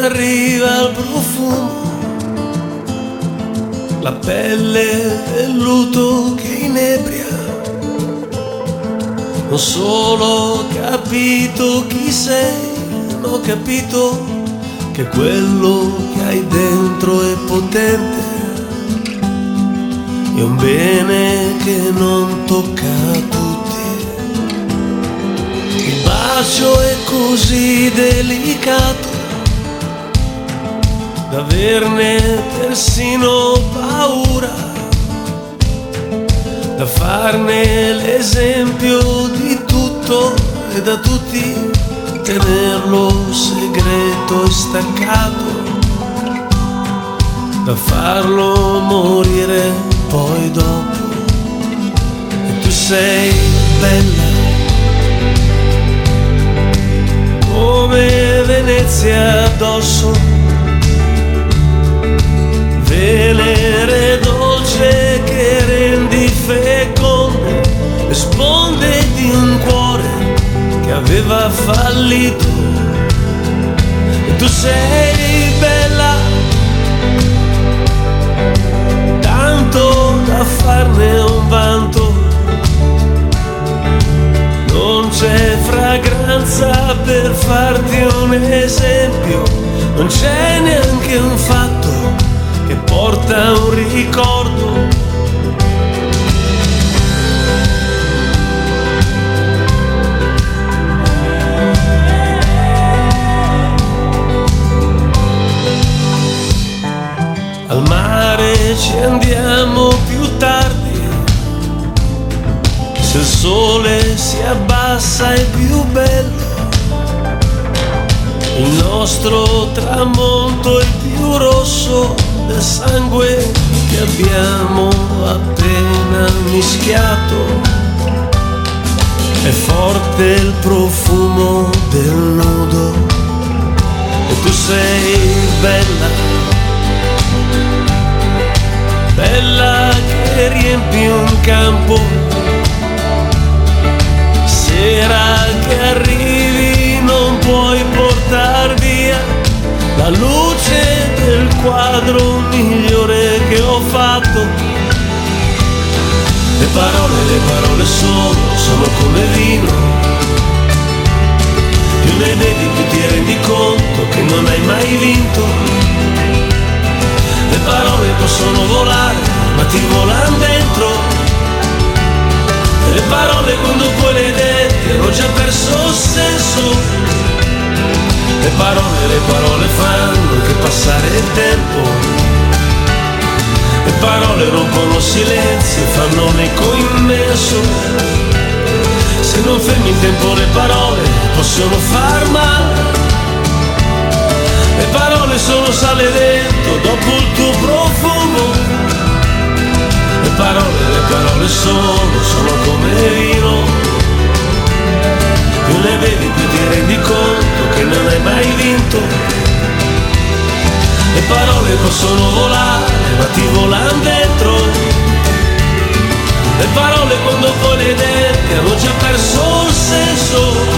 arriva il profumo, la pelle del luto che inebria. Non solo ho capito chi sei, ma ho capito che quello che hai dentro è potente. È un bene che non tocca a tutti. Il bacio è così delicato da averne persino paura, da farne l'esempio di tutto e da tutti tenerlo segreto e staccato, da farlo morire poi dopo. E tu sei bella come Venezia addosso, Venere dolce che rendi feconde le sponde di un cuore che aveva fallito. E tu sei bella tanto da farne un vanto. Non c'è fragranza per farti un esempio, non c'è neanche un fatto che porta un ricordo. Al mare ci andiamo più tardi, se il sole si abbassa è più bello. Il nostro tramonto è più rosso del sangue che abbiamo appena mischiato. È forte il profumo del nudo e tu sei bella, bella che riempi un campo. Sera che arrivi non puoi portar via la luce del quadro migliore che ho fatto. Le parole sono come vino, più ne bevi più ti rendi conto che non hai mai vinto. Le parole possono volare ma ti volano dentro, e le parole quando poi le detti hanno già perso il senso. Le parole fanno che passare il tempo, le parole rompono silenzi e fanno un eco immenso. Se non fermi il tempo le parole possono far male. Le parole sono sale dentro dopo il tuo profumo. Le parole sono come vino, più ne bevi più ti rendi conto che non hai mai vinto. Le parole possono volare ma ti volano dentro, le parole quando poi le detti hanno già perso il senso.